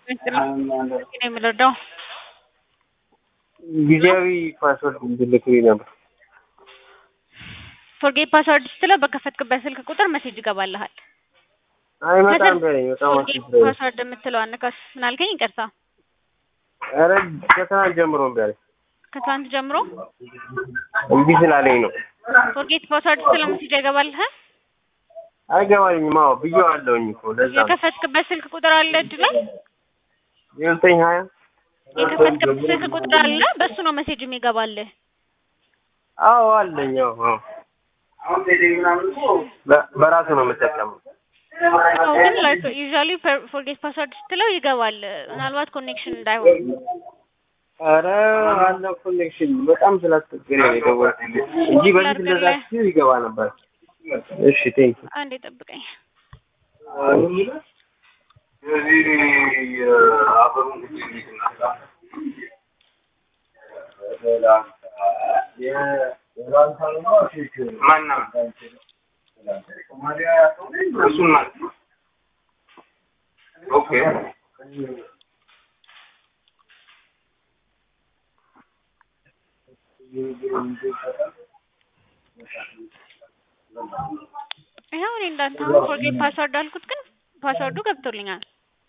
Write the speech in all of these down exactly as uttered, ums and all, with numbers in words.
እኔ የምረዳው ጊዜያዊ ፓስወርድ እንድልክልኝ ነበር። ፎርጌት ፓስወርድ ስትለው በከፈትክበት ስልክ ቁጥር ሜሴጅ ይገባልሃል። አይመጣም በለኝ በጣም ፎርጌት አስቸጋሪ። ፓስወርድ የምትለው አነካስ ምን አልከኝ? ይቅርታ ኧረ ከትናንት ጀምሮ እምቢ አለኝ። ከትናንት ጀምሮ እምቢ ስላለኝ ነው። ፎርጌት ፓስወርድ ስትለው ሜሴጅ አይገባልህም? አይገባኝም። አዎ ብዬዋለሁኝ እኮ ለዛ ነው። የከፈትክበት ስልክ ቁጥር አለ እጅ ላይ ዘጠኝ ሀያ የከፈትክበት ስልክ ቁጥር አለ፣ በሱ ነው ሜሴጅ የሚገባልህ። አዎ አለኝ። አዎ አዎ በራሱ ነው የምጠቀመው። አዎ ግን ላይክ ዩዥዋሊ ፎርጌት ፓስወርድ ስትለው ይገባል። ምናልባት ኮኔክሽን እንዳይሆን። ኧረ አለው ኮኔክሽን በጣም ስላስቸገረኝ ነው የደወልኩልሽ እንጂ በፊት እንደዛ ሲል ይገባ ነበር። እሺ ቴንክ ዩ። አንዴ ጠብቀኝ። ኦኬ ይኸው እኔ እንዳንተ አሁን ፎርጌት ፓስወርድ አልኩት፣ ግን ፓስወርዱ ገብቶልኛል።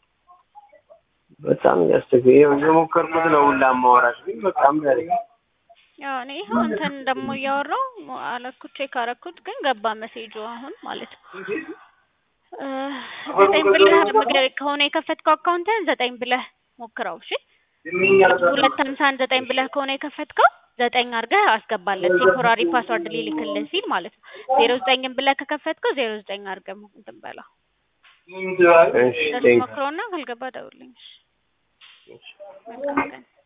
በጣም ያስቸገረኝ ይኸው እየሞከርኩት ነው ሁላ ማወራሽ ግን በጣም በሪ ያው እኔ ይኸው እንትን ደግሞ እያወራሁ አለኩት ቼክ አረኩት፣ ግን ገባ ሜሴጁ አሁን ማለት ነው። ዘጠኝ ብለህ ነገር ከሆነ የከፈትከው አካውንትህን ዘጠኝ ብለህ ሞክረው። እሺ ሁለት ሃምሳ አንድ ዘጠኝ ብለህ ከሆነ የከፈትከው ዘጠኝ አድርገህ አስገባለት ቴምፖራሪ ፓስወርድ ሊልክልህ ሲል ማለት ነው። ዜሮ ዘጠኝም ብለህ ከከፈትከው ዜሮ ዘጠኝ አድርገህ እንትን በለው። እሺ ደስ ሞክረውና ካልገባ ደውልልኝ። መልካም ቀን።